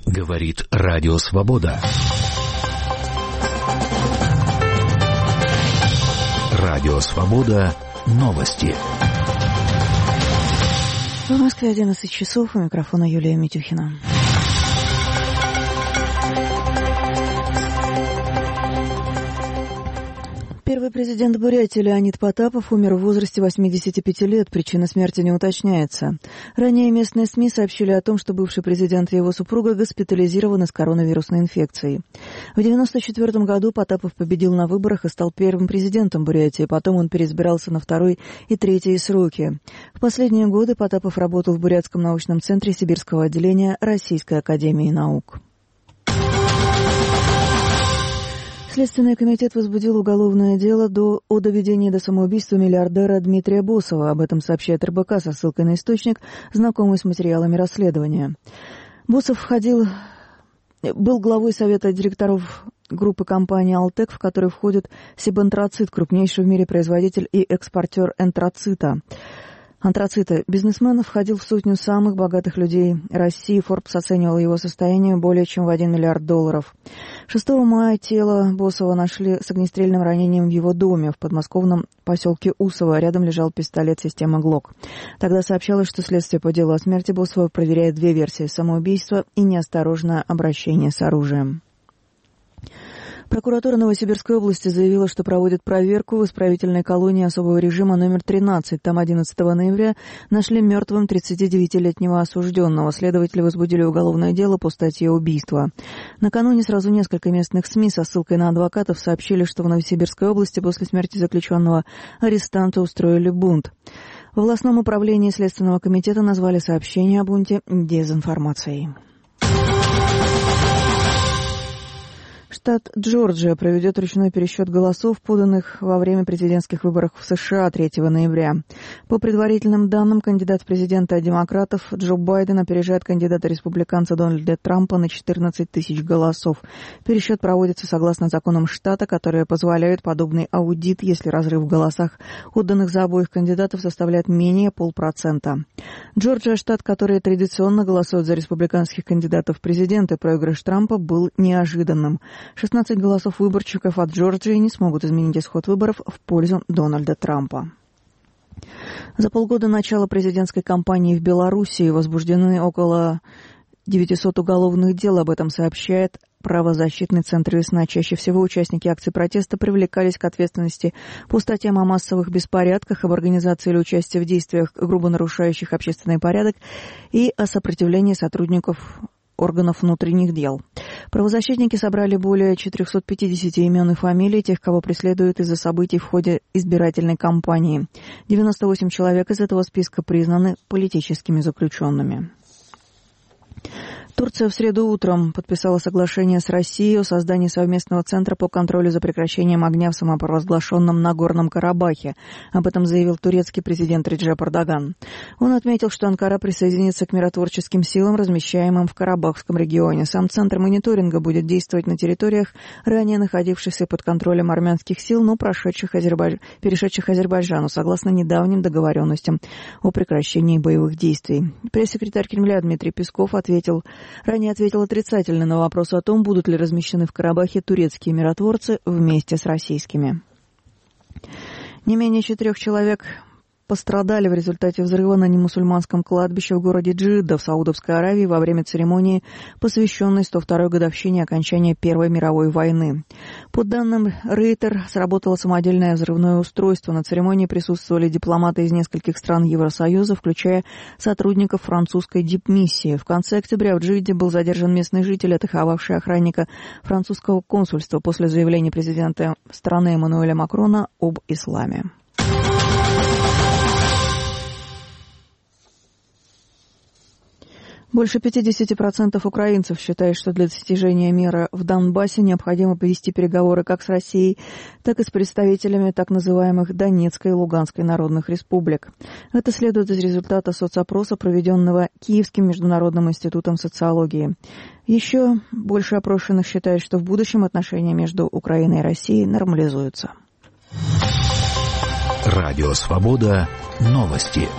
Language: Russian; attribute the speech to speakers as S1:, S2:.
S1: Говорит Радио Свобода. Радио Свобода. Новости.
S2: В Москве 11 часов. У микрофона Юлия Митюхина. Первый президент Бурятии Леонид Потапов умер в возрасте 85 лет. Причина смерти не уточняется. Ранее местные СМИ сообщили о том, что бывший президент и его супруга госпитализированы с коронавирусной инфекцией. В 1994 году Потапов победил на выборах и стал первым президентом Бурятии. Потом он переизбирался на второй и третий сроки. В последние годы Потапов работал в Бурятском научном центре Сибирского отделения Российской академии наук. Следственный комитет возбудил уголовное дело о доведении до самоубийства миллиардера Дмитрия Босова. Об этом сообщает РБК со ссылкой на источник, знакомый с материалами расследования. Босов был главой совета директоров группы компании «Алтек», в которой входит Сибантрацит, крупнейший в мире производитель и экспортер антрацита. Бизнесмен входил в сотню самых богатых людей России. Forbes оценивал его состояние более чем в $1 миллиард. 6 мая тело Босова нашли с огнестрельным ранением в его доме в подмосковном поселке Усово. Рядом лежал пистолет системы «Глок». Тогда сообщалось, что следствие по делу о смерти Босова проверяет две версии: самоубийства и неосторожное обращение с оружием. Прокуратура Новосибирской области заявила, что проводит проверку в исправительной колонии особого режима номер 13. Там 11 ноября нашли мертвым 39-летнего осужденного. Следователи возбудили уголовное дело по статье «Убийство». Накануне сразу несколько местных СМИ со ссылкой на адвокатов сообщили, что в Новосибирской области после смерти заключенного арестанта устроили бунт. В областном управлении Следственного комитета назвали сообщение о бунте дезинформацией. Штат Джорджия проведет ручной пересчет голосов, поданных во время президентских выборов в США 3 ноября. По предварительным данным, кандидат в президенты от демократов Джо Байден опережает кандидата-республиканца Дональда Трампа на 14 тысяч голосов. Пересчет проводится согласно законам штата, которые позволяют подобный аудит, если разрыв в голосах, отданных за обоих кандидатов, составляет менее 0,5%. Джорджия – штат, который традиционно голосует за республиканских кандидатов в президенты. Проигрыш Трампа был неожиданным. 16 голосов выборщиков от Джорджии не смогут изменить исход выборов в пользу Дональда Трампа. За полгода начала президентской кампании в Белоруссии возбуждены около 900 уголовных дел. Об этом сообщает правозащитный центр «Весна». Чаще всего участники акций протеста привлекались к ответственности по статьям о массовых беспорядках, об организации или участии в действиях, грубо нарушающих общественный порядок, и о сопротивлении сотрудников органов внутренних дел. Правозащитники собрали более 450 имен и фамилий тех, кого преследуют из-за событий в ходе избирательной кампании. 98 человек из этого списка признаны политическими заключенными. Турция в среду утром подписала соглашение с Россией о создании совместного центра по контролю за прекращением огня в самопровозглашенном Нагорном Карабахе. Об этом заявил турецкий президент Реджеп Эрдоган. Он отметил, что Анкара присоединится к миротворческим силам, размещаемым в Карабахском регионе. Сам центр мониторинга будет действовать на территориях, ранее находившихся под контролем армянских сил, но перешедших Азербайджану, согласно недавним договоренностям о прекращении боевых действий. Пресс-секретарь Кремля Дмитрий Песков ранее ответил отрицательно на вопрос о том, будут ли размещены в Карабахе турецкие миротворцы вместе с российскими. Не менее 4 человек пострадали в результате взрыва на немусульманском кладбище в городе Джидда в Саудовской Аравии во время церемонии, посвященной 102-й годовщине окончания Первой мировой войны. По данным Рейтер, сработало самодельное взрывное устройство. На церемонии присутствовали дипломаты из нескольких стран Евросоюза, включая сотрудников французской дипмиссии. В конце октября в Джидде был задержан местный житель, атаковавший охранника французского консульства после заявления президента страны Эммануэля Макрона об исламе. Больше 50% украинцев считают, что для достижения мира в Донбассе необходимо повести переговоры как с Россией, так и с представителями так называемых Донецкой и Луганской народных республик. Это следует из результата соцопроса, проведенного Киевским международным институтом социологии. Еще больше опрошенных считают, что в будущем отношения между Украиной и Россией нормализуются.
S1: Радио Свобода. Новости.